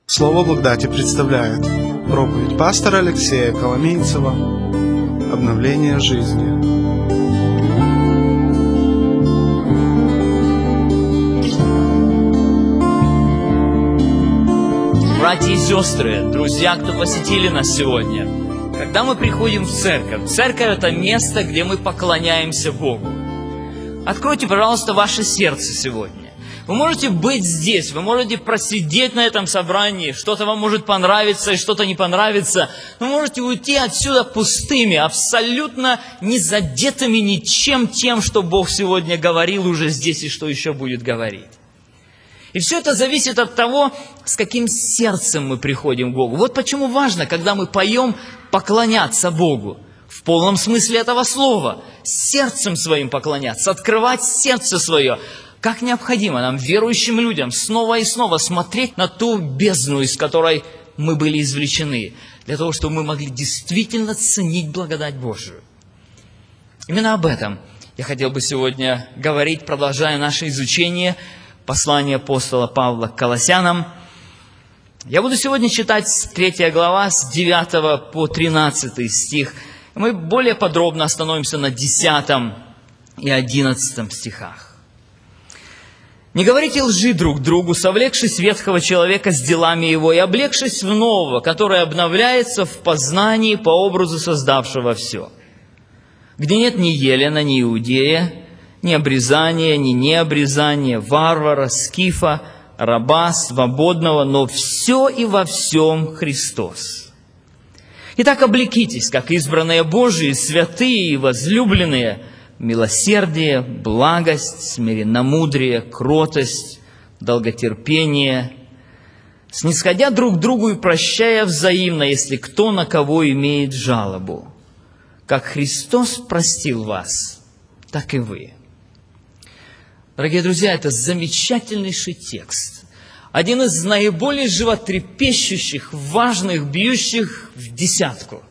Слово благодати представляет проповедь пастора Алексея Коломейцева «Обновление жизни». Братья и сестры, друзья, кто посетили нас сегодня, когда мы приходим в церковь – это место, где мы поклоняемся Богу. Откройте, пожалуйста, ваше сердце сегодня. Вы можете быть здесь, вы можете просидеть на этом собрании, что-то вам может понравиться и что-то не понравится, но вы можете уйти отсюда пустыми, абсолютно не задетыми ничем тем, что Бог сегодня говорил уже здесь и что еще будет говорить. И все это зависит от того, с каким сердцем мы приходим к Богу. Вот почему важно, когда мы поем, поклоняться Богу. В полном смысле этого слова. Сердцем своим поклоняться, открывать сердце свое. Как необходимо нам, верующим людям, снова и снова смотреть на ту бездну, из которой мы были извлечены, для того, чтобы мы могли действительно ценить благодать Божию. Именно об этом я хотел бы сегодня говорить, продолжая наше изучение послания апостола Павла к Колоссянам. Я буду сегодня читать 3 глава с 9 по 13 стих. Мы более подробно остановимся на 10 и 11 стихах. «Не говорите лжи друг другу, совлекшись ветхого человека с делами его, и облегшись в нового, который обновляется в познании по образу создавшего все. Где нет ни елена, ни иудея, ни обрезания, ни необрезания, варвара, скифа, раба, свободного, но все и во всем Христос. Итак, облекитесь, как избранные Божии, святые и возлюбленные, милосердие, благость, смиренномудрие, кротость, долготерпение, снисходя друг другу и прощая взаимно, если кто на кого имеет жалобу. Как Христос простил вас, так и вы». Дорогие друзья, это замечательнейший текст. Один из наиболее животрепещущих, важных, бьющих в десятку.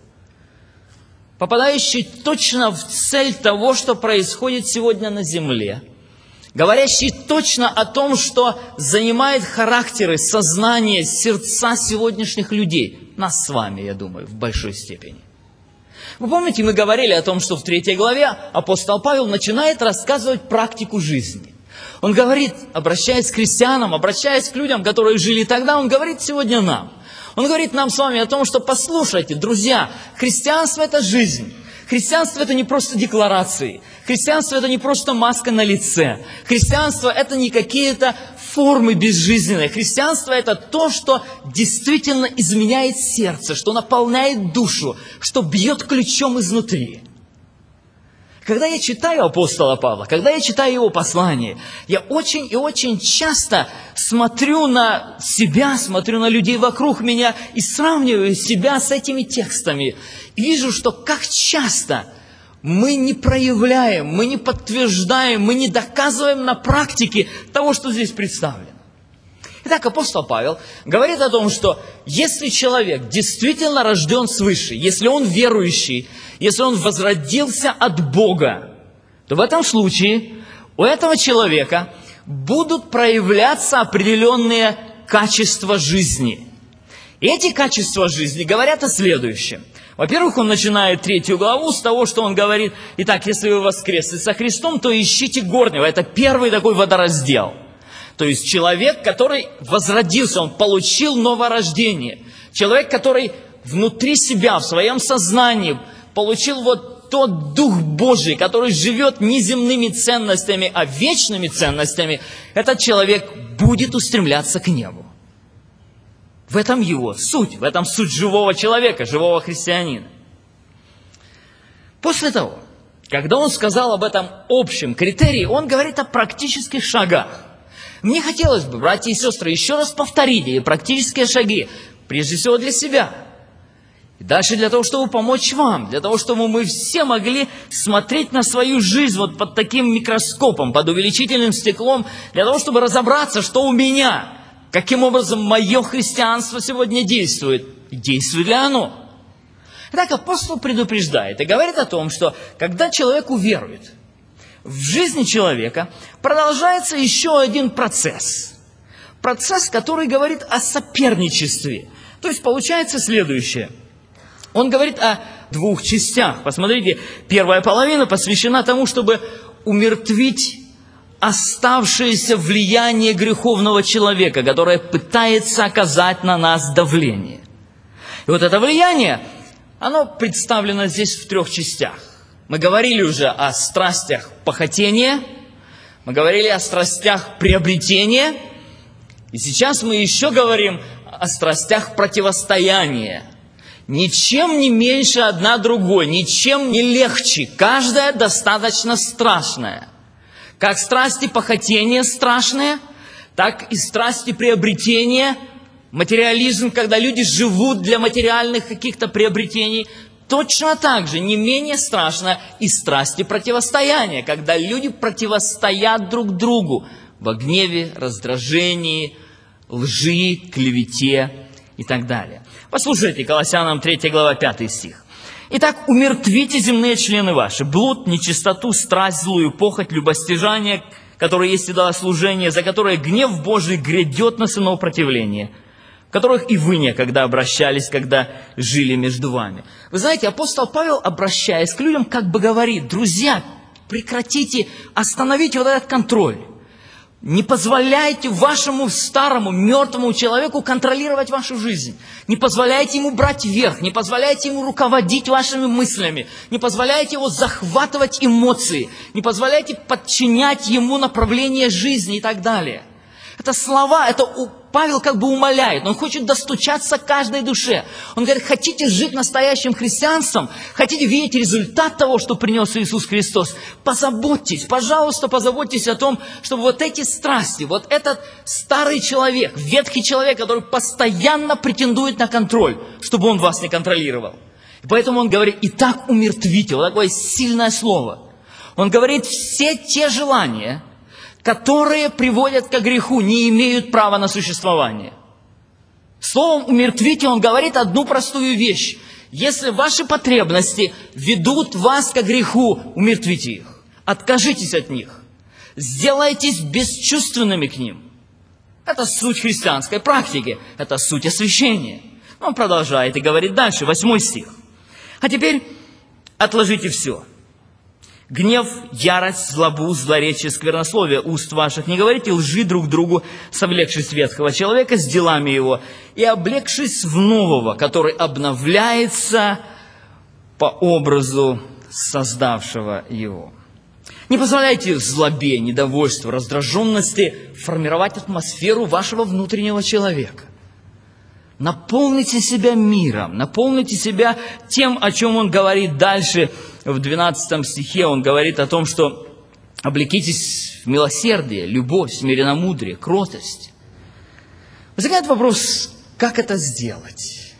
Попадающий точно в цель того, что происходит сегодня на земле. Говорящий точно о том, что занимает характеры, сознание, сердца сегодняшних людей. Нас с вами, я думаю, в большой степени. Вы помните, мы говорили о том, что в 3 главе апостол Павел начинает рассказывать практику жизни. Он говорит, обращаясь к христианам, обращаясь к людям, которые жили тогда, он говорит сегодня нам. Он говорит нам с вами о том, что послушайте, друзья, христианство – это жизнь. Христианство – это не просто декларации. Христианство – это не просто маска на лице. Христианство – это не какие-то формы безжизненные. Христианство – это то, что действительно изменяет сердце, что наполняет душу, что бьет ключом изнутри. Когда я читаю апостола Павла, когда я читаю его послание, я очень и очень часто смотрю на себя, смотрю на людей вокруг меня и сравниваю себя с этими текстами. И вижу, что как часто мы не проявляем, мы не подтверждаем, мы не доказываем на практике того, что здесь представлено. Итак, апостол Павел говорит о том, что если человек действительно рожден свыше, если он верующий, если он возродился от Бога, то в этом случае у этого человека будут проявляться определенные качества жизни. И эти качества жизни говорят о следующем. Во-первых, он начинает 3 главу с того, что он говорит: «Итак, если вы воскресли со Христом, то ищите горнего». Это первый такой водораздел. То есть человек, который возродился, он получил новорождение. Человек, который внутри себя, в своем сознании получил вот тот Дух Божий, который живет не земными ценностями, а вечными ценностями, этот человек будет устремляться к небу. В этом его суть, в этом суть живого человека, живого христианина. После того, когда он сказал об этом общем критерии, он говорит о практических шагах. Мне хотелось бы, братья и сестры, еще раз повторить эти практические шаги, прежде всего для себя. И дальше для того, чтобы помочь вам, для того, чтобы мы все могли смотреть на свою жизнь вот под таким микроскопом, под увеличительным стеклом, для того, чтобы разобраться, что у меня, каким образом мое христианство сегодня действует, и действует ли оно. Итак, апостол предупреждает и говорит о том, что когда человек уверует, в жизни человека продолжается еще один процесс. процесс, который говорит о соперничестве. То есть получается следующее. Он говорит о двух частях. Посмотрите, первая половина посвящена тому, чтобы умертвить оставшееся влияние греховного человека, которое пытается оказать на нас давление. И вот это влияние, оно представлено здесь в трех частях. Мы говорили уже о страстях похотения, мы говорили о страстях приобретения, и сейчас мы еще говорим о страстях противостояния. Ничем не меньше одна другой, ничем не легче, каждая достаточно страшная. Как страсти похотения страшные, так и страсти приобретения, материализм, когда люди живут для материальных каких-то приобретений, точно так же, не менее страшно и страсти противостояния, когда люди противостоят друг другу во гневе, раздражении, лжи, клевете и так далее. Послушайте, Колоссянам 3 глава 5 стих. «Итак, умертвите земные члены ваши, блуд, нечистоту, страсть, злую похоть, любостяжание, которое есть идолослужение, за которое гнев Божий грядет на сынов противления, в которых и вы некогда обращались, когда жили между вами». Вы знаете, апостол Павел, обращаясь к людям, как бы говорит: друзья, прекратите, остановите вот этот контроль. Не позволяйте вашему старому, мертвому человеку контролировать вашу жизнь. Не позволяйте ему брать верх, не позволяйте ему руководить вашими мыслями, не позволяйте его захватывать эмоции, не позволяйте подчинять ему направление жизни и так далее. Это слова, Павел как бы умоляет, он хочет достучаться к каждой душе. Он говорит: хотите жить настоящим христианством, хотите видеть результат того, что принес Иисус Христос, позаботьтесь, пожалуйста, позаботьтесь о том, чтобы вот эти страсти, вот этот старый человек, ветхий человек, который постоянно претендует на контроль, чтобы он вас не контролировал. И поэтому он говорит: итак, умертвите, вот такое сильное слово. Он говорит: все те желания, которые приводят к греху, не имеют права на существование. Словом «умертвите» он говорит одну простую вещь. Если ваши потребности ведут вас к греху, умертвите их. Откажитесь от них. Сделайтесь бесчувственными к ним. Это суть христианской практики. Это суть освящения. Он продолжает и говорит дальше, 8 стих. А теперь отложите все. Гнев, ярость, злобу, злоречие, сквернословие уст ваших. Не говорите лжи друг другу, совлекшись ветхого человека с делами его, и облегшись в нового, который обновляется по образу создавшего его. Не позволяйте злобе, недовольству, раздраженности формировать атмосферу вашего внутреннего человека. Наполните себя миром, наполните себя тем, о чем он говорит дальше. В 12 стихе он говорит о том, что облекитесь в милосердие, любовь, смиренномудрие, кротость. Возникает вопрос, как это сделать?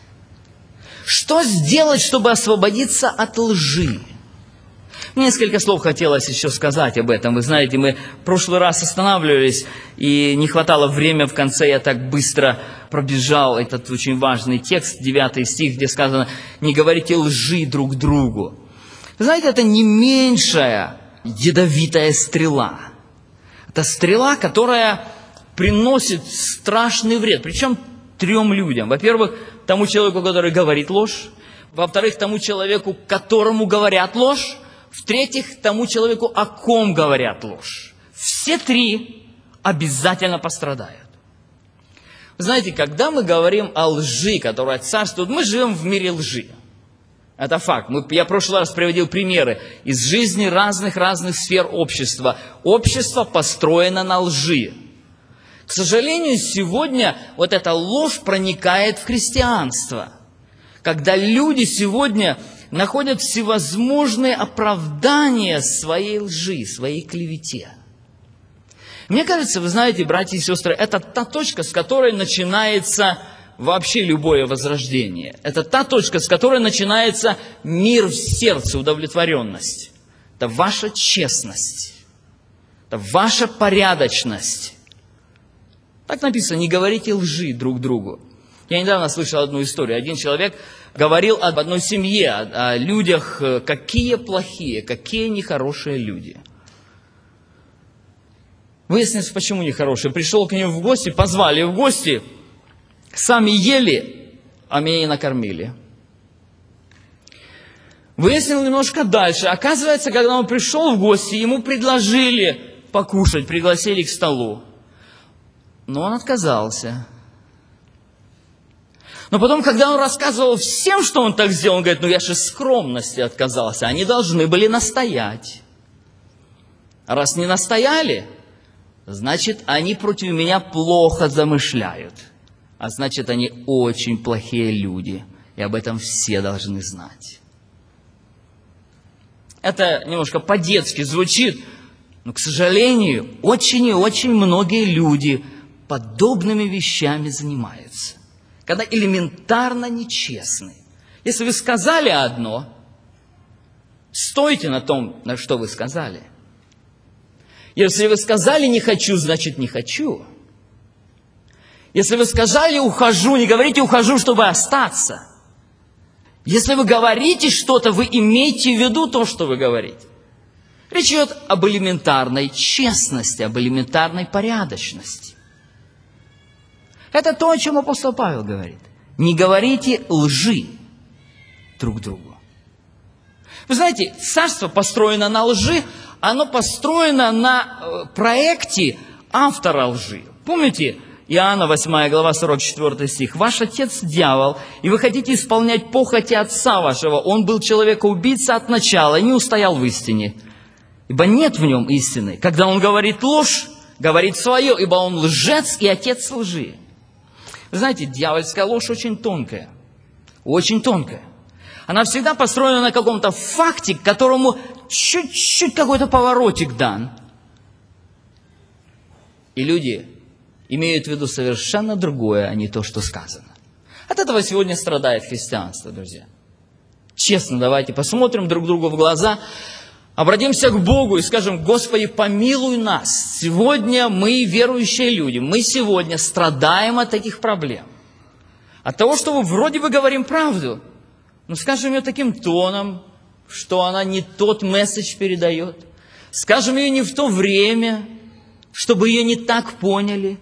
Что сделать, чтобы освободиться от лжи? Несколько слов хотелось еще сказать об этом. Вы знаете, мы в прошлый раз останавливались, и не хватало времени в конце, я так быстро пробежал этот очень важный текст, 9 стих, где сказано: «Не говорите лжи друг другу». Вы знаете, это не меньшая ядовитая стрела. Это стрела, которая приносит страшный вред. Причем 3 людям. Во-первых, тому человеку, который говорит ложь. Во-вторых, тому человеку, которому говорят ложь. В-третьих, тому человеку, о ком говорят ложь. Все 3 обязательно пострадают. Вы знаете, когда мы говорим о лжи, которая царствует, мы живем в мире лжи. Это факт. Я в прошлый раз приводил примеры из жизни разных сфер общества. Общество построено на лжи. К сожалению, сегодня вот эта ложь проникает в христианство. Когда люди сегодня находят всевозможные оправдания своей лжи, своей клевете. Мне кажется, вы знаете, братья и сестры, это та точка, с которой начинается вообще любое возрождение. Это та точка, с которой начинается мир в сердце, удовлетворенность. Это ваша честность. Это ваша порядочность. Так написано: не говорите лжи друг другу. Я недавно слышал одну историю. Один человек говорил об одной семье, о людях, какие плохие, какие нехорошие люди. Выяснилось, почему нехороший. Пришел к ним в гости, позвали в гости, сами ели, а меня не накормили. Выяснил немножко дальше. Оказывается, когда он пришел в гости, ему предложили покушать, пригласили к столу. Но он отказался. Но потом, когда он рассказывал всем, что он так сделал, он говорит, я же из скромности отказался. Они должны были настоять. А раз не настояли, значит, они против меня плохо замышляют. А значит, они очень плохие люди. И об этом все должны знать. Это немножко по-детски звучит, но, к сожалению, очень и очень многие люди подобными вещами занимаются. Когда элементарно нечестны. Если вы сказали одно, стойте на том, на что вы сказали. Если вы сказали «не хочу», значит «не хочу». Если вы сказали «ухожу», не говорите «ухожу», чтобы остаться. Если вы говорите что-то, вы имеете в виду то, что вы говорите. Речь идет об элементарной честности, об элементарной порядочности. Это то, о чем апостол Павел говорит. Не говорите лжи друг другу. Вы знаете, царство построено на лжи, оно построено на проекте автора лжи. Помните, Иоанна 8 глава 44 стих. «Ваш отец дьявол, и вы хотите исполнять похоти отца вашего. Он был человека-убийца от начала и не устоял в истине. Ибо нет в нем истины. Когда он говорит ложь, говорит свое, ибо он лжец и отец лжи». Вы знаете, дьявольская ложь очень тонкая. Очень тонкая. Она всегда построена на каком-то факте, к которому чуть-чуть какой-то поворотик дан. И люди имеют в виду совершенно другое, а не то, что сказано. От этого сегодня страдает христианство, друзья. Честно, давайте посмотрим друг другу в глаза, обратимся к Богу и скажем: Господи, помилуй нас. Сегодня мы верующие люди, мы сегодня страдаем от таких проблем. От того, что мы вроде бы говорим правду, но скажем ее таким тоном, что она не тот месседж передает. Скажем ее не в то время, чтобы ее не так поняли.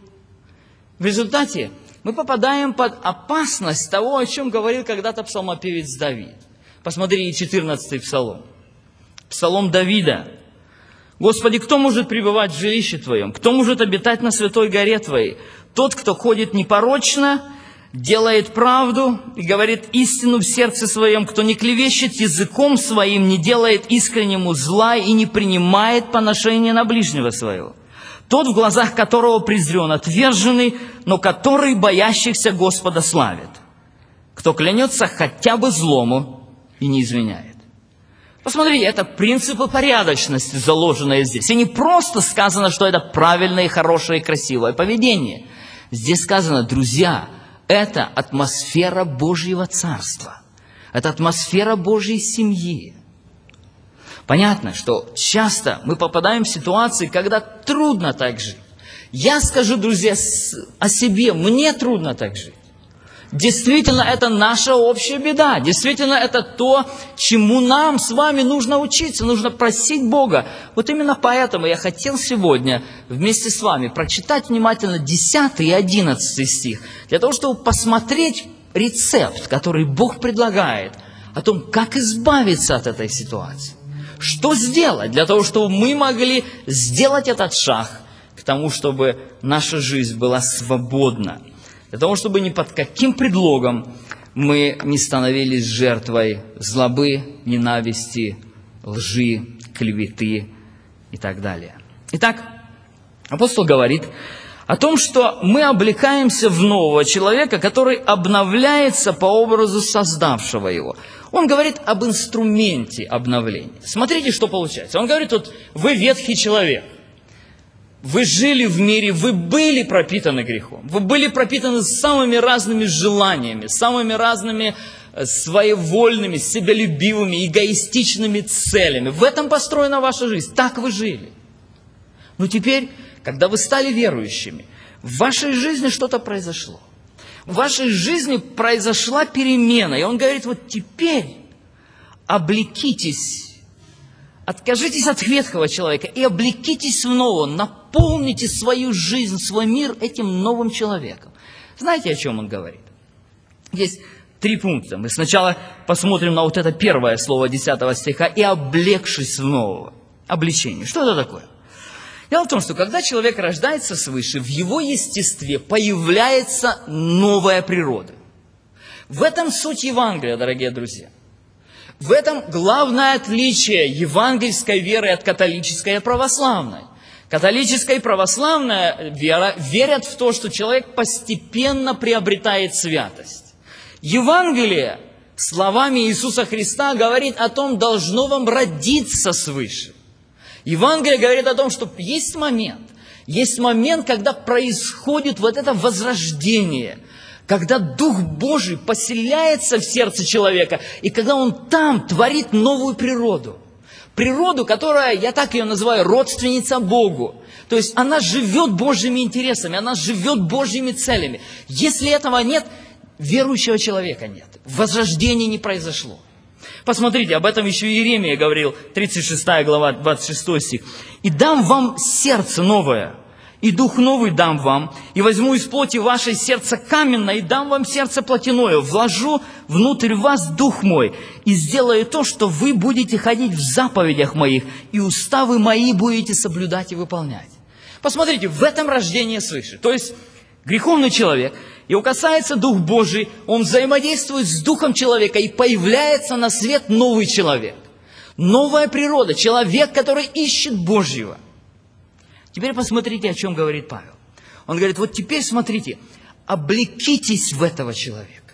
В результате мы попадаем под опасность того, о чем говорил когда-то псалмопевец Давид. Посмотрите 14-й псалом. Псалом Давида. «Господи, кто может пребывать в жилище Твоем? Кто может обитать на святой горе Твоей? Тот, кто ходит непорочно, делает правду и говорит истину в сердце своем, кто не клевещет языком своим, не делает искреннему зла и не принимает поношения на ближнего своего. Тот, в глазах которого презрен отверженный, но который боящихся Господа славит. Кто клянется хотя бы злому и не изменяет». Посмотрите, это принципы порядочности, заложенные здесь. И не просто сказано, что это правильное, хорошее и красивое поведение. Здесь сказано: друзья, это атмосфера Божьего Царства. Это атмосфера Божьей семьи. Понятно, что часто мы попадаем в ситуации, когда трудно так жить. Я скажу, друзья, о себе, мне трудно так жить. Действительно, это наша общая беда. Действительно, это то, чему нам с вами нужно учиться, нужно просить Бога. Вот именно поэтому я хотел сегодня вместе с вами прочитать внимательно 10 и 11 стих, для того, чтобы посмотреть рецепт, который Бог предлагает, о том, как избавиться от этой ситуации. Что сделать для того, чтобы мы могли сделать этот шаг к тому, чтобы наша жизнь была свободна? Для того, чтобы ни под каким предлогом мы не становились жертвой злобы, ненависти, лжи, клеветы и так далее. Итак, апостол говорит о том, что мы облекаемся в нового человека, который обновляется по образу создавшего его. Он говорит об инструменте обновления. Смотрите, что получается. Он говорит: вот вы ветхий человек. Вы жили в мире, вы были пропитаны грехом. Вы были пропитаны самыми разными желаниями, самыми разными своевольными, себялюбивыми, эгоистичными целями. В этом построена ваша жизнь. Так вы жили. Но теперь, когда вы стали верующими, в вашей жизни что-то произошло. В вашей жизни произошла перемена. И он говорит: вот теперь облекитесь, откажитесь от ветхого человека и облекитесь в нового, наполните свою жизнь, свой мир этим новым человеком. Знаете, о чем он говорит? Есть 3 пункта. Мы сначала посмотрим на вот это первое слово 10 стиха. «И облегшись в нового». Обличение. Что это такое? Дело в том, что когда человек рождается свыше, в его естестве появляется новая природа. В этом суть Евангелия, дорогие друзья. В этом главное отличие евангельской веры от католической и православной. Католическая и православная вера верят в то, что человек постепенно приобретает святость. Евангелие, словами Иисуса Христа, говорит о том, должно вам родиться свыше. Евангелие говорит о том, что есть момент, когда происходит вот это возрождение, когда Дух Божий поселяется в сердце человека, и когда Он там творит новую природу. Природу, которая, я так ее называю, родственница Богу. То есть она живет Божьими интересами, она живет Божьими целями. Если этого нет, верующего человека нет. Возрождение не произошло. Посмотрите, об этом еще Иеремия говорил, 36 глава, 26 стих. «И дам вам сердце новое, и дух новый дам вам, и возьму из плоти вашей сердце каменное, и дам вам сердце плотяное, вложу внутрь вас дух мой, и сделаю то, что вы будете ходить в заповедях моих, и уставы мои будете соблюдать и выполнять». Посмотрите, в этом рождение свыше. То есть греховный человек, его касается Дух Божий, он взаимодействует с Духом человека, и появляется на свет новый человек. Новая природа, человек, который ищет Божьего. Теперь посмотрите, о чем говорит Павел. Он говорит, вот теперь смотрите, облекитесь в этого человека.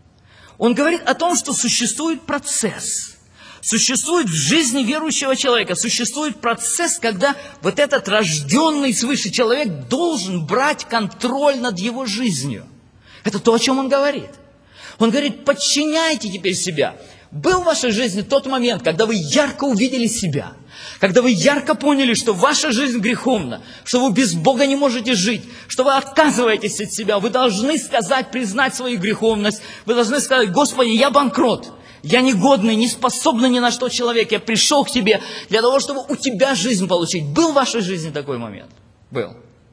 Он говорит о том, что существует процесс. Существует в жизни верующего человека, существует процесс, когда вот этот рожденный свыше человек должен брать контроль над его жизнью. Это то, о чем он говорит. Он говорит, подчиняйте теперь себя. Был в вашей жизни тот момент, когда вы ярко увидели себя, когда вы ярко поняли, что ваша жизнь греховна, что вы без Бога не можете жить, что вы отказываетесь от себя, вы должны сказать, признать свою греховность, вы должны сказать, Господи, я банкрот, я негодный, не способный ни на что человек, я пришел к Тебе для того, чтобы у Тебя жизнь получить. Был в вашей жизни такой момент? Был.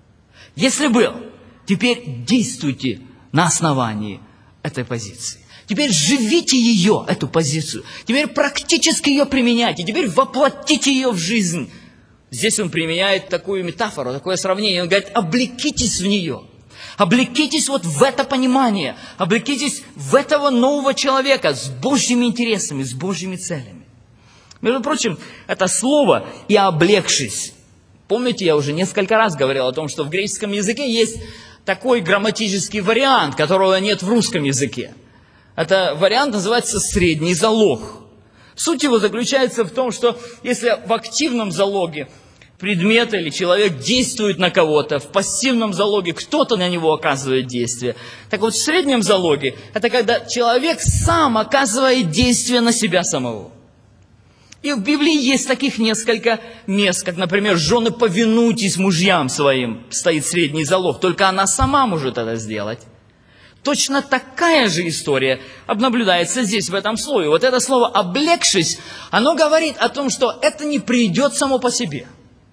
Если был, теперь действуйте на основании этой позиции. Теперь живите ее, эту позицию. Теперь практически ее применяйте. Теперь воплотите ее в жизнь. Здесь он применяет такую метафору, такое сравнение. Он говорит, облекитесь в нее. Облекитесь вот в это понимание. Облекитесь в этого нового человека с Божьими интересами, с Божьими целями. Между прочим, это слово «и облегшись». Помните, я уже несколько раз говорил о том, что в греческом языке есть такой грамматический вариант, которого нет в русском языке. Это вариант называется средний залог. Суть его заключается в том, что если в активном залоге предмет или человек действует на кого-то, в пассивном залоге кто-то на него оказывает действие. Так вот, в среднем залоге это когда человек сам оказывает действие на себя самого. И в Библии есть таких несколько мест, как, например, «Жены, повинуйтесь мужьям своим», стоит средний залог, только она сама может это сделать. Точно такая же история наблюдается здесь, в этом слове. Вот это слово «облегшись», оно говорит о том, что это не придет само по себе.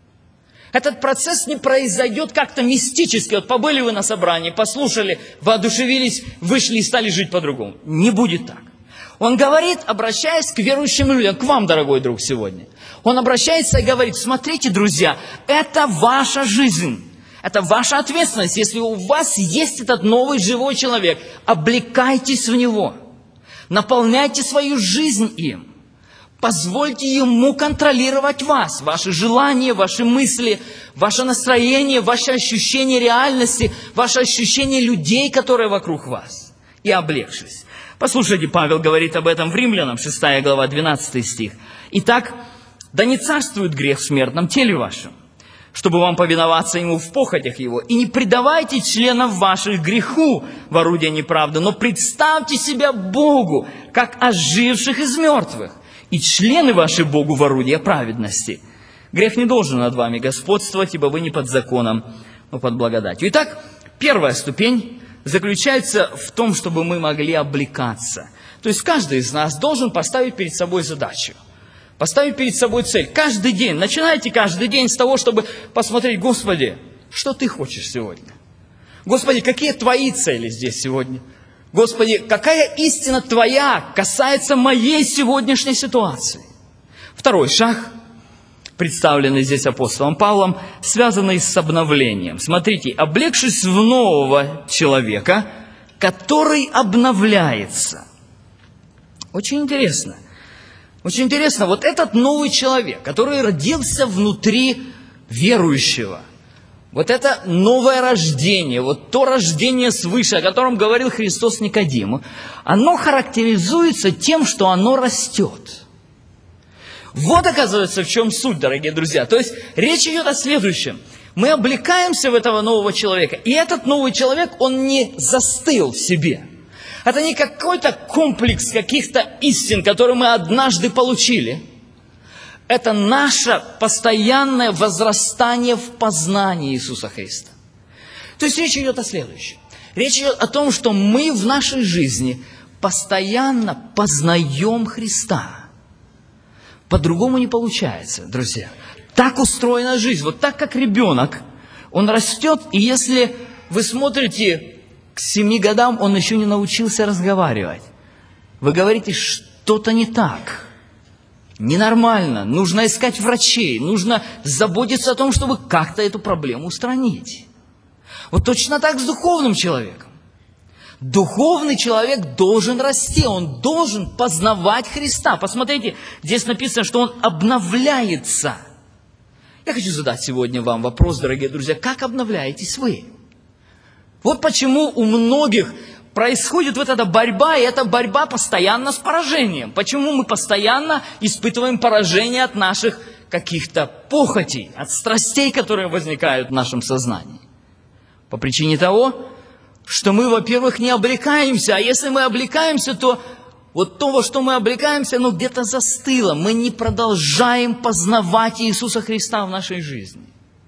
Этот процесс не произойдет как-то мистически. Вот побыли вы на собрании, послушали, воодушевились, вышли и стали жить по-другому. Не будет так. Он говорит, обращаясь к верующим людям, к вам, дорогой друг, сегодня. Он обращается и говорит, смотрите, друзья, это ваша жизнь. Это ваша ответственность. Если у вас есть этот новый живой человек, облекайтесь в него. Наполняйте свою жизнь им. Позвольте ему контролировать вас, ваши желания, ваши мысли, ваше настроение, ваши ощущения реальности, ваше ощущение людей, которые вокруг вас. И облегшись. Послушайте, Павел говорит об этом в Римлянам, 6 глава, 12 стих. «Итак, да не царствует грех в смертном теле вашем, чтобы вам повиноваться ему в похотях его. И не предавайте членов ваших греху в орудие неправды, но представьте себя Богу, как оживших из мертвых, и члены ваши Богу в орудие праведности. Грех не должен над вами господствовать, ибо вы не под законом, но под благодатью». Итак, первая ступень заключается в том, чтобы мы могли облекаться. То есть каждый из нас должен поставить перед собой задачу. Поставить перед собой цель. Каждый день. Начинайте каждый день с того, чтобы посмотреть: Господи, что Ты хочешь сегодня? Господи, какие Твои цели здесь сегодня? Господи, какая истина Твоя касается моей сегодняшней ситуации? Второй шаг, представленный здесь апостолом Павлом, связанный с обновлением. Смотрите: облегшись в нового человека, который обновляется. Очень интересно. Очень интересно, вот этот новый человек, который родился внутри верующего, вот это новое рождение, вот то рождение свыше, о котором говорил Христос Никодиму, оно характеризуется тем, что оно растет. Вот, оказывается, в чем суть, дорогие друзья. То есть речь идет о следующем. Мы облекаемся в этого нового человека, и этот новый человек, он не застыл в себе. Это не какой-то комплекс каких-то истин, которые мы однажды получили. Это наше постоянное возрастание в познании Иисуса Христа. То есть речь идет о следующем. Речь идет о том, что мы в нашей жизни постоянно познаем Христа. По-другому не получается, друзья. Так устроена жизнь. Вот так, как ребенок, он растет, и если вы смотрите, к 7 годам он еще не научился разговаривать. Вы говорите: что-то не так. Ненормально. Нужно искать врачей. Нужно заботиться о том, чтобы как-то эту проблему устранить. Вот точно так с духовным человеком. Духовный человек должен расти, он должен познавать Христа. Посмотрите, здесь написано, что он обновляется. Я хочу задать сегодня вам вопрос, дорогие друзья: как обновляетесь вы? Вот почему у многих происходит вот эта борьба, и эта борьба постоянно с поражением. Почему мы постоянно испытываем поражение от наших каких-то похотей, от страстей, которые возникают в нашем сознании? По причине того, что мы, во-первых, не облекаемся, а если мы облекаемся, то вот то, во что мы облекаемся, оно где-то застыло. Мы не продолжаем познавать Иисуса Христа в нашей жизни.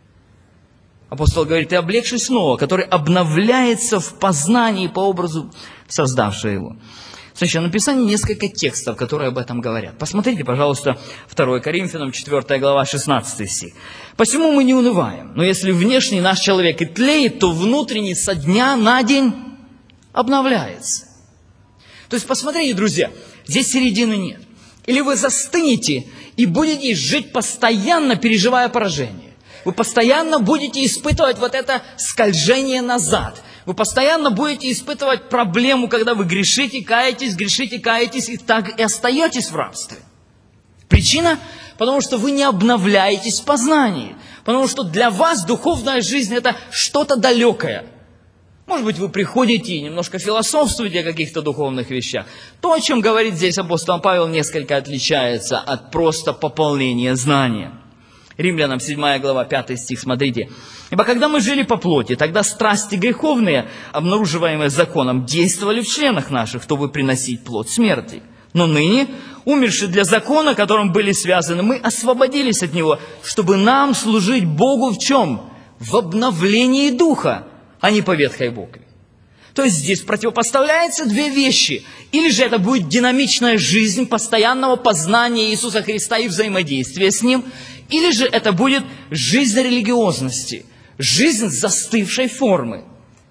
Апостол говорит: и облегшись снова, который обновляется в познании по образу создавшего его. В Священном Писании несколько текстов, которые об этом говорят. Посмотрите, пожалуйста, 2 Коринфянам, 4 глава, 16 стих. «Посему мы не унываем, но если внешний наш человек и тлеет, то внутренний со дня на день обновляется». То есть, посмотрите, друзья, здесь середины нет. Или вы застынете и будете жить постоянно, переживая поражение. Вы постоянно будете испытывать вот это скольжение назад. Вы постоянно будете испытывать проблему, когда вы грешите, каетесь, и так и остаетесь в рабстве. Причина? Потому что вы не обновляетесь в познании. Потому что для вас духовная жизнь – это что-то далекое. Может быть, вы приходите и немножко философствуете о каких-то духовных вещах. То, о чем говорит здесь апостол Павел, несколько отличается от просто пополнения знания. Римлянам 7 глава, 5 стих, смотрите. «Ибо когда мы жили по плоти, тогда страсти греховные, обнаруживаемые законом, действовали в членах наших, чтобы приносить плод смерти. Но ныне, умерши для закона, которым были связаны, мы освободились от него, чтобы нам служить Богу в чем? В обновлении духа, а не по ветхой букве». То есть здесь противопоставляются две вещи. Или же это будет динамичная жизнь постоянного познания Иисуса Христа и взаимодействия с Ним, или же это будет жизнь религиозности, жизнь застывшей формы.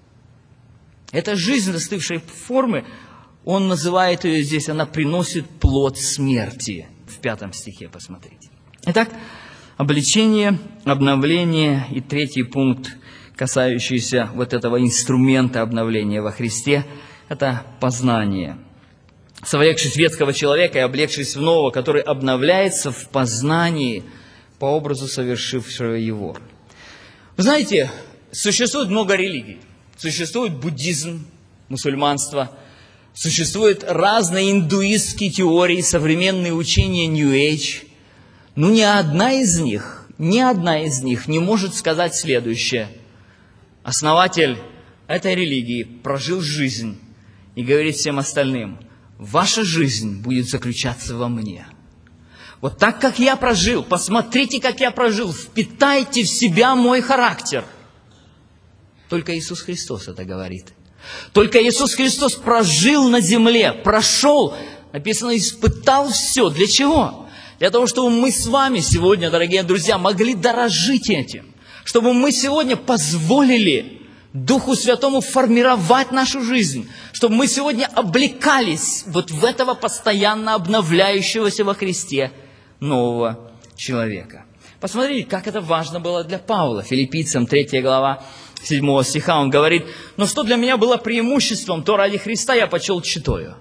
Эта жизнь застывшей формы, он называет ее здесь, она приносит плод смерти. В 5 стихе посмотрите. Итак, обличение, обновление и 3 пункт, касающийся вот этого инструмента обновления во Христе, это познание. Совлекшись ветхого человека и облегшись в нового, который обновляется в познании по образу совершившего его. Вы знаете, существует много религий. Существует буддизм, мусульманство, существуют разные индуистские теории, современные учения New Age. Но ни одна из них не может сказать следующее. Основатель этой религии прожил жизнь и говорит всем остальным: ваша жизнь будет заключаться во мне. Вот так, как я прожил, посмотрите, как я прожил, впитайте в себя мой характер. Только Иисус Христос это говорит. Только Иисус Христос прожил на земле, прошел, написано, испытал все. Для чего? Для того, чтобы мы с вами сегодня, дорогие друзья, могли дорожить этим. Чтобы мы сегодня позволили Духу Святому формировать нашу жизнь. Чтобы мы сегодня облекались вот в этого постоянно обновляющегося во Христе нового человека. Посмотрите, как это важно было для Павла. Филиппийцам 3 глава 7 стиха он говорит: «Но что для меня было преимуществом, то ради Христа я почел читаю.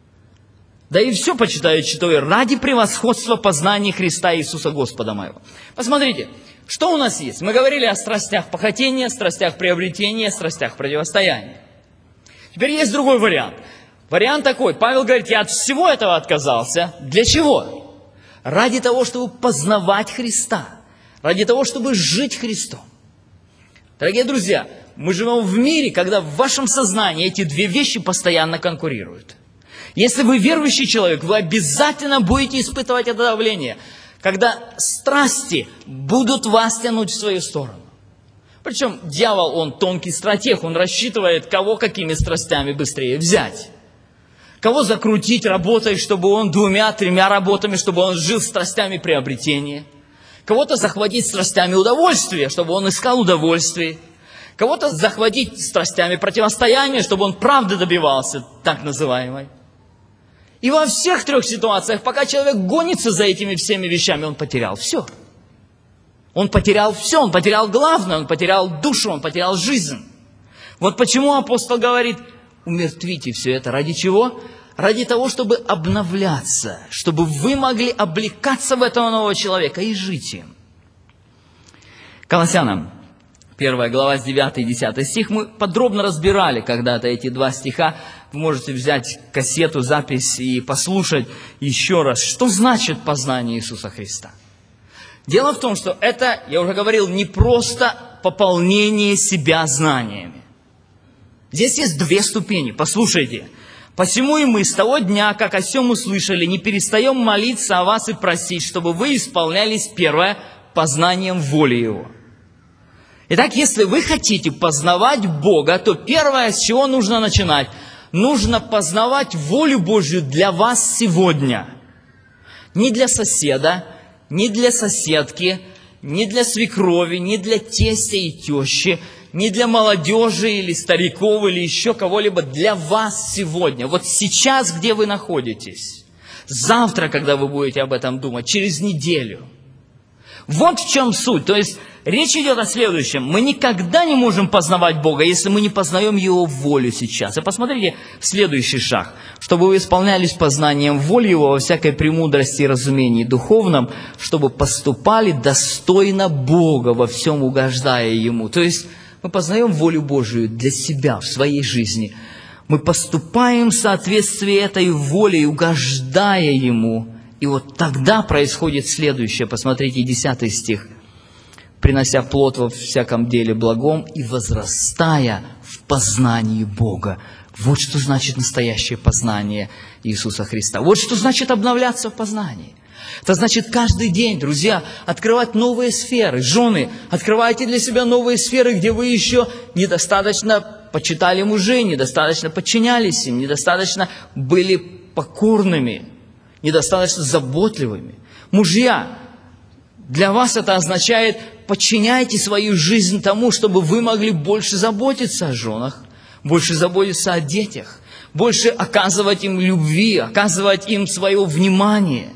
Да и все почитаю читаю ради превосходства познания Христа Иисуса Господа моего». Посмотрите, что у нас есть? Мы говорили о страстях похотения, страстях приобретения, страстях противостояния. Теперь есть другой вариант. Вариант такой. Павел говорит: я от всего этого отказался. Для чего? Ради того, чтобы познавать Христа. Ради того, чтобы жить Христом. Дорогие друзья, мы живем в мире, когда в вашем сознании эти две вещи постоянно конкурируют. Если вы верующий человек, вы обязательно будете испытывать это давление, когда страсти будут вас тянуть в свою сторону. Причем дьявол, он тонкий стратег, он рассчитывает, кого какими страстями быстрее взять. Кого закрутить работой, чтобы он 2-3 работами, чтобы он жил страстями приобретения. Кого-то захватить страстями удовольствия, чтобы он искал удовольствие. Кого-то захватить страстями противостояния, чтобы он правды добивался, так называемой. И во всех 3 ситуациях, пока человек гонится за этими всеми вещами, он потерял все. Он потерял все, он потерял главное, он потерял душу, он потерял жизнь. Вот почему апостол говорит: умертвите все это. Ради чего? Ради того, чтобы обновляться, чтобы вы могли облекаться в этого нового человека и жить им. Колоссянам 1 глава с 9 и 10 стих мы подробно разбирали когда-то эти 2 стиха. Вы можете взять кассету, запись и послушать еще раз, что значит познание Иисуса Христа. Дело в том, что это, я уже говорил, не просто пополнение себя знаниями. Здесь есть 2 ступени, послушайте. «Посему и мы с того дня, как о сем услышали, не перестаем молиться о вас и просить, чтобы вы исполнялись, первое, познанием воли Его». Итак, если вы хотите познавать Бога, то первое, с чего нужно начинать, нужно познавать волю Божью для вас сегодня. Не для соседа, не для соседки, не для свекрови, не для тестя и тещи, не для молодежи или стариков, или еще кого-либо, для вас сегодня. Вот сейчас, где вы находитесь. Завтра, когда вы будете об этом думать, через неделю. Вот в чем суть. То есть речь идет о следующем. Мы никогда не можем познавать Бога, если мы не познаем Его волю сейчас. И посмотрите следующий шаг. Чтобы вы исполнялись познанием воли Его во всякой премудрости и разумении духовном, чтобы поступали достойно Бога, во всем угождая Ему. То есть мы познаем волю Божию для себя в своей жизни. Мы поступаем в соответствии этой волей, угождая Ему. И вот тогда происходит следующее. Посмотрите, 10 стих. «Принося плод во всяком деле благом и возрастая в познании Бога». Вот что значит настоящее познание Иисуса Христа. Вот что значит обновляться в познании. Это значит каждый день, друзья, открывать новые сферы. Жены, открывайте для себя новые сферы, где вы еще недостаточно почитали мужей, недостаточно подчинялись им, недостаточно были покорными, недостаточно заботливыми. Мужья, для вас это означает: подчиняйте свою жизнь тому, чтобы вы могли больше заботиться о женах, больше заботиться о детях, больше оказывать им любви, оказывать им свое внимание.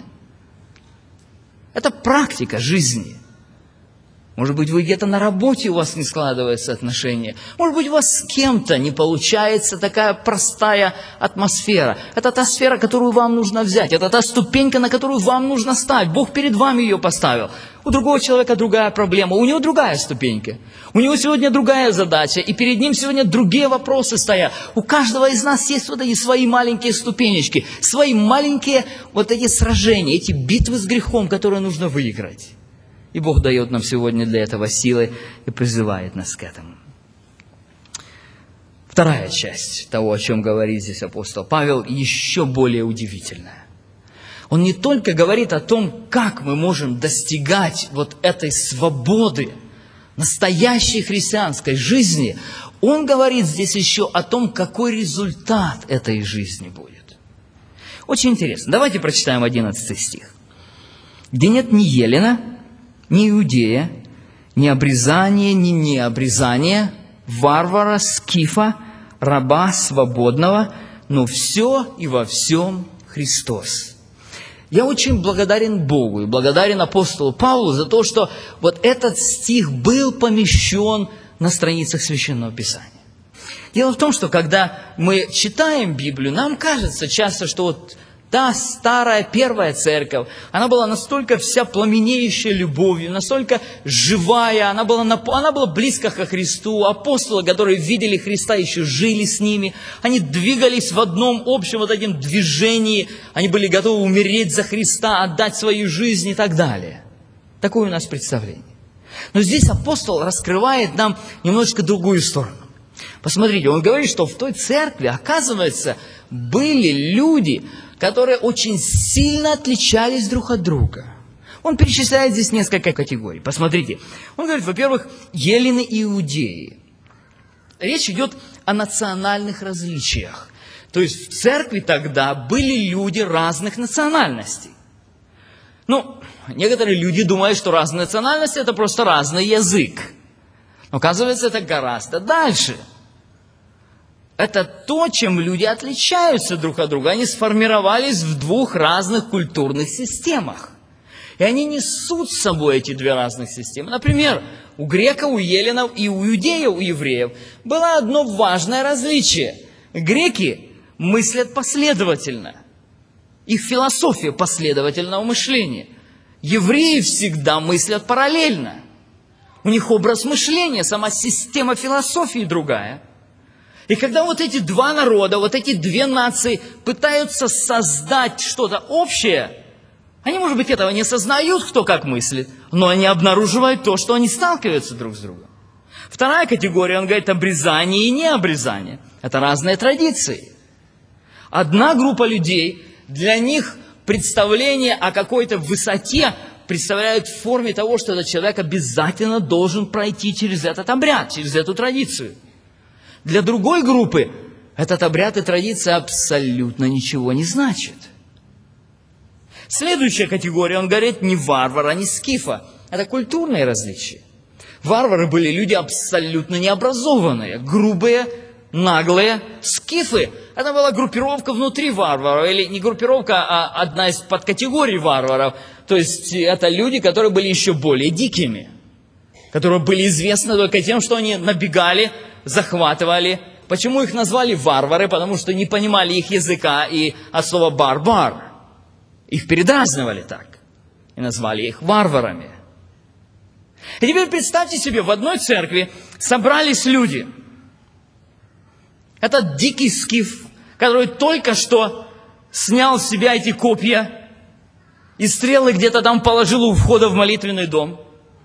Это практика жизни. Может быть, вы где-то на работе, у вас не складываются отношения. Может быть, у вас с кем-то не получается такая простая атмосфера. Это та сфера, которую вам нужно взять. Это та ступенька, на которую вам нужно стать. Бог перед вами ее поставил. У другого человека другая проблема, у него другая ступенька. У него сегодня другая задача, и перед ним сегодня другие вопросы стоят. У каждого из нас есть вот эти свои маленькие ступенечки, свои маленькие вот эти сражения, эти битвы с грехом, которые нужно выиграть. И Бог дает нам сегодня для этого силы и призывает нас к этому. Вторая часть того, о чем говорит здесь апостол Павел, еще более удивительная. Он не только говорит о том, как мы можем достигать вот этой свободы, настоящей христианской жизни, он говорит здесь еще о том, какой результат этой жизни будет. Очень интересно. Давайте прочитаем 11 стих. где нет ни елена, ни иудея, ни обрезания, ни необрезания, варвара, скифа, раба, свободного, но все и во всем Христос. Я очень благодарен Богу и благодарен апостолу Павлу за то, что вот этот стих был помещен на страницах Священного Писания. Дело в том, что когда мы читаем Библию, нам кажется часто, что вот та старая первая церковь, она была настолько вся пламенеющая любовью, настолько живая, она была близко ко Христу. Апостолы, которые видели Христа, еще жили с ними. Они двигались в одном общем вот этим движении. Они были готовы умереть за Христа, отдать свою жизнь и так далее. Такое у нас представление. Но здесь апостол раскрывает нам немножечко другую сторону. Посмотрите, он говорит, что в той церкви, оказывается, были люди, которые очень сильно отличались друг от друга. Он перечисляет здесь несколько категорий. Посмотрите, он говорит, во-первых, елены и иудеи. Речь идет о национальных различиях. То есть в церкви тогда были люди разных национальностей. Некоторые люди думают, что разные национальности – это просто разный язык. Но оказывается, это гораздо дальше. Это то, чем люди отличаются друг от друга. Они сформировались в двух разных культурных системах. И они несут с собой эти две разных системы. Например, у грека, у еленов и у иудеев, у евреев было одно важное различие. Греки мыслят последовательно. Их философия последовательного мышления. Евреи всегда мыслят параллельно. У них образ мышления, сама система философии другая. И когда вот эти два народа, вот эти две нации пытаются создать что-то общее, они, может быть, этого не сознают, кто как мыслит, но они обнаруживают то, что они сталкиваются друг с другом. Вторая категория, он говорит, обрезание и необрезание. Это разные традиции. Одна группа людей, для них представление о какой-то высоте представляют в форме того, что этот человек обязательно должен пройти через этот обряд, через эту традицию. Для другой группы этот обряд и традиция абсолютно ничего не значит. Следующая категория, он говорит, не варвара, не скифа. Это культурные различия. Варвары были люди абсолютно необразованные, грубые, наглые. Скифы – это была группировка внутри варваров, или не группировка, а одна из подкатегорий варваров. То есть это люди, которые были еще более дикими, которые были известны только тем, что они набегали, захватывали. Почему их назвали варвары? Потому что не понимали их языка и от слова барбар. Их передразнивали так и назвали их варварами. И теперь представьте себе, в одной церкви собрались люди. Этот дикий скиф, который только что снял с себя эти копья и стрелы где-то там положил у входа в молитвенный дом.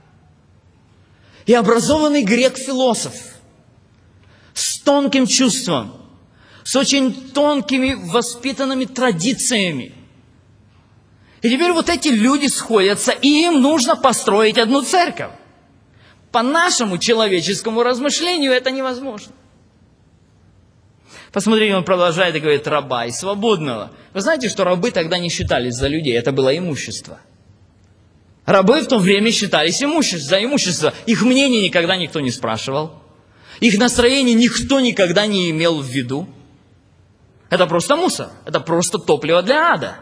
И образованный грек-философ с тонким чувством, с очень тонкими воспитанными традициями. И теперь вот эти люди сходятся, и им нужно построить одну церковь. По нашему человеческому размышлению это невозможно. Посмотрите, он продолжает и говорит, раба и свободного. Вы знаете, что рабы тогда не считались за людей, это было имущество. Рабы в то время считались за имущество. Их мнение никогда никто не спрашивал. Их настроение никто никогда не имел в виду. Это просто мусор, это просто топливо для ада.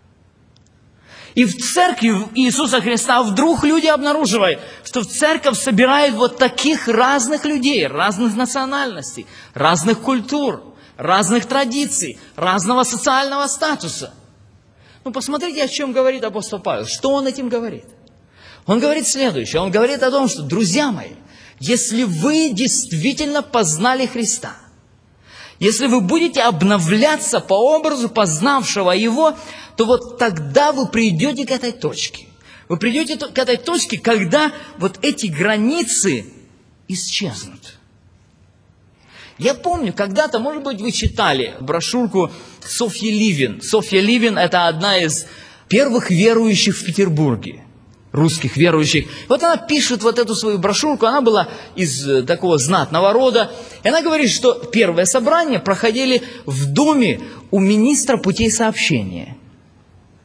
И в церкви Иисуса Христа вдруг люди обнаруживают, что в церковь собирают вот таких разных людей, разных национальностей, разных культур, разных традиций, разного социального статуса. Посмотрите, о чем говорит апостол Павел. Что он этим говорит? Он говорит следующее. Он говорит о том, что, друзья мои, если вы действительно познали Христа, если вы будете обновляться по образу познавшего Его, то вот тогда вы придете к этой точке. Вы придете к этой точке, когда вот эти границы исчезнут. Я помню, когда-то, может быть, вы читали брошюрку Софьи Ливен. Софья Ливен – это одна из первых верующих в Петербурге, русских верующих. Вот она пишет вот эту свою брошюрку, она была из такого знатного рода. И она говорит, что первые собрания проходили в доме у министра путей сообщения.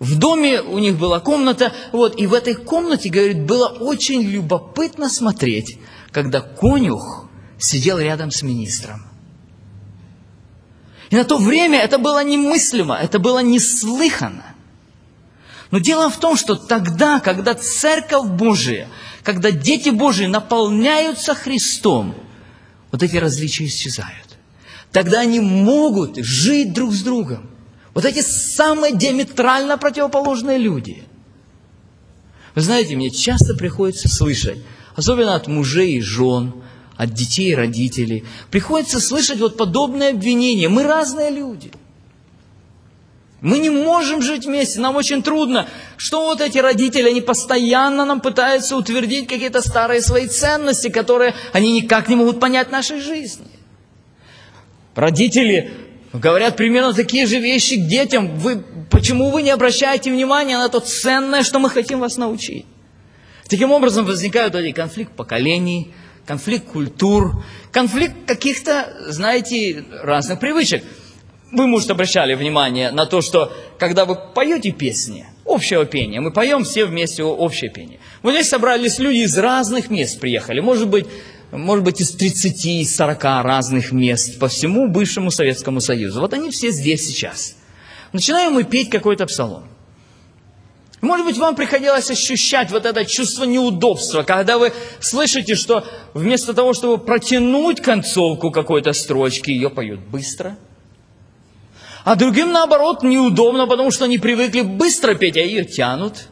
В доме у них была комната, и в этой комнате, говорит, было очень любопытно смотреть, когда конюх сидел рядом с министром. И на то время это было немыслимо, это было неслыханно. Но дело в том, что тогда, когда Церковь Божия, когда дети Божии наполняются Христом, вот эти различия исчезают. Тогда они могут жить друг с другом. Вот эти самые диаметрально противоположные люди. Вы знаете, мне часто приходится слышать, особенно от мужей и жен, от детей и родителей, приходится слышать вот подобные обвинения. Мы разные люди. Мы не можем жить вместе, нам очень трудно. Что вот эти родители, они постоянно нам пытаются утвердить какие-то старые свои ценности, которые они никак не могут понять в нашей жизни. Родители говорят примерно такие же вещи к детям. Почему вы не обращаете внимания на то ценное, что мы хотим вас научить? Таким образом возникают эти конфликт поколений, конфликт культур, конфликт каких-то, знаете, разных привычек. Вы, может, обращали внимание на то, что когда вы поете песни, общего пения, мы поем все вместе общее пение. Вот здесь собрались люди из разных мест приехали, может быть из 30, из 40 разных мест по всему бывшему Советскому Союзу. Вот они все здесь сейчас. Начинаем мы петь какой-то псалом. Может быть, вам приходилось ощущать вот это чувство неудобства, когда вы слышите, что вместо того, чтобы протянуть концовку какой-то строчки, ее поют быстро. А другим, наоборот, неудобно, потому что они привыкли быстро петь, а ее тянут.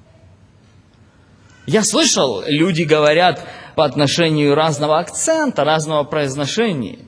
Я слышал, люди говорят по отношению разного акцента, разного произношения.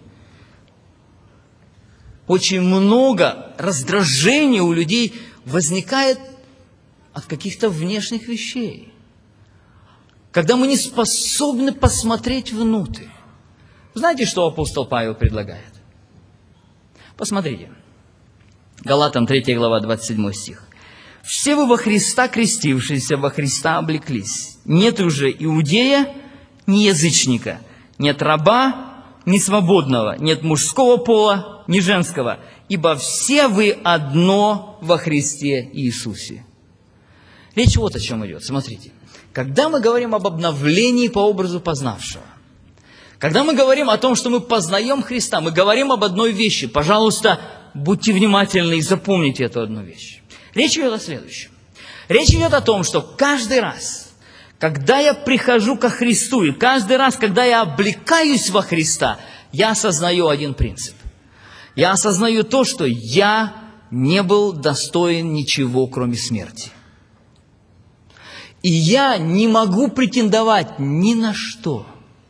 Очень много раздражения у людей возникает от каких-то внешних вещей. Когда мы не способны посмотреть внутрь. Знаете, что апостол Павел предлагает? Посмотрите. Галатам 3 глава, 27 стих. «Все вы во Христа крестившиеся, во Христа облеклись. Нет уже иудея, ни язычника, нет раба, ни свободного, нет мужского пола, ни женского, ибо все вы одно во Христе Иисусе». Речь вот о чем идет. Смотрите. Когда мы говорим об обновлении по образу познавшего, когда мы говорим о том, что мы познаем Христа, мы говорим об одной вещи. Пожалуйста, будьте внимательны и запомните эту одну вещь. Речь идет о следующем. Речь идет о том, что каждый раз, когда я прихожу ко Христу, и каждый раз, когда я облекаюсь во Христа, я осознаю один принцип. Я осознаю то, что я не был достоин ничего, кроме смерти. И я не могу претендовать ни на что.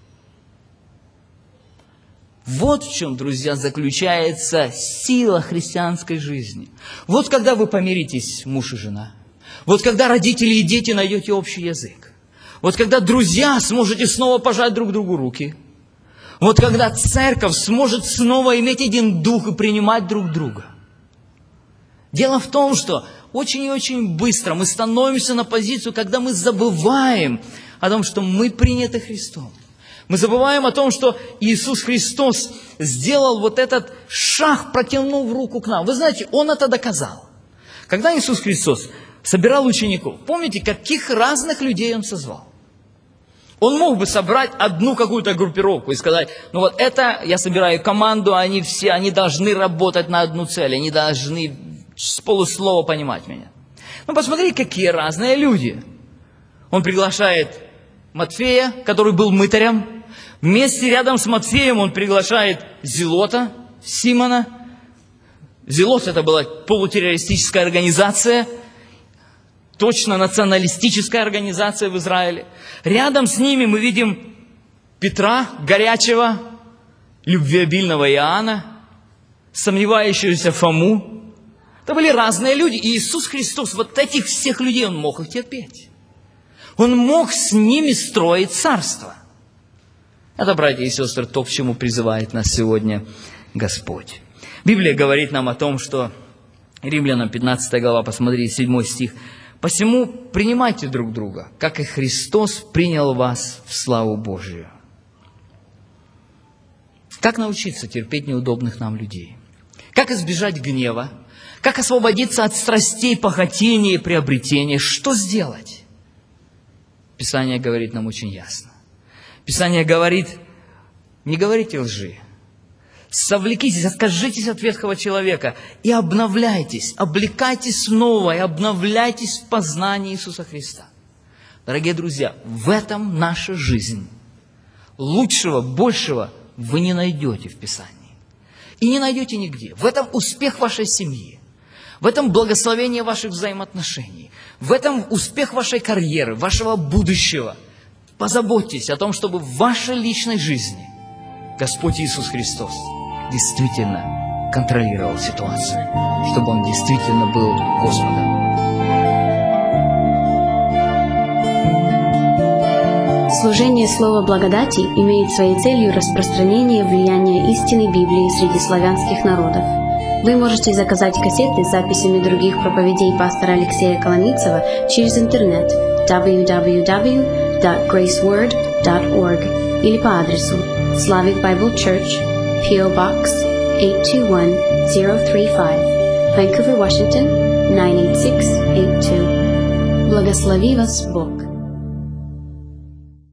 Вот в чем, друзья, заключается сила христианской жизни. Вот когда вы помиритесь, муж и жена. Вот когда родители и дети найдете общий язык. Вот когда друзья сможете снова пожать друг другу руки. Вот когда церковь сможет снова иметь один дух и принимать друг друга. Дело в том, что очень и очень быстро мы становимся на позицию, когда мы забываем о том, что мы приняты Христом. Мы забываем о том, что Иисус Христос сделал вот этот шаг, протянув руку к нам. Вы знаете, Он это доказал. Когда Иисус Христос собирал учеников, помните, каких разных людей Он созвал? Он мог бы собрать одну какую-то группировку и сказать, ну вот это, я собираю команду, они все, они должны работать на одну цель, они должны с полуслова понимать меня. Ну посмотрите, какие разные люди. Он приглашает Матфея, который был мытарем. Вместе рядом с Матфеем он приглашает Зелота, Симона. Зелот — это была полутеррористическая организация, точно националистическая организация в Израиле. Рядом с ними мы видим Петра, горячего, любвеобильного Иоанна, сомневающегося Фому. Это были разные люди. И Иисус Христос, вот этих всех людей, Он мог их терпеть. Он мог с ними строить царство. Это, братья и сестры, то, к чему призывает нас сегодня Господь. Библия говорит нам о том, что Римлянам 15 глава, посмотрите, 7 стих. «Посему принимайте друг друга, как и Христос принял вас в славу Божию». Как научиться терпеть неудобных нам людей? Как избежать гнева? Как освободиться от страстей, похотения и приобретения? Что сделать? Писание говорит нам очень ясно. Писание говорит, не говорите лжи. Совлекитесь, откажитесь от ветхого человека и обновляйтесь, облекайтесь в новое, и обновляйтесь в познании Иисуса Христа. Дорогие друзья, в этом наша жизнь. Лучшего, большего вы не найдете в Писании. И не найдете нигде. В этом успех вашей семьи. В этом благословение ваших взаимоотношений. В этом успех вашей карьеры, вашего будущего. Позаботьтесь о том, чтобы в вашей личной жизни Господь Иисус Христос действительно контролировал ситуацию, чтобы Он действительно был Господом. Служение Слова Благодати имеет своей целью распространение влияния истины Библии среди славянских народов. Вы можете заказать кассеты с записями других проповедей пастора Алексея Коломийцева через интернет www.graceword.org или по адресу Slavic Bible Church, P.O. Box 821035, Vancouver, Washington 98682. Благослови вас Бог!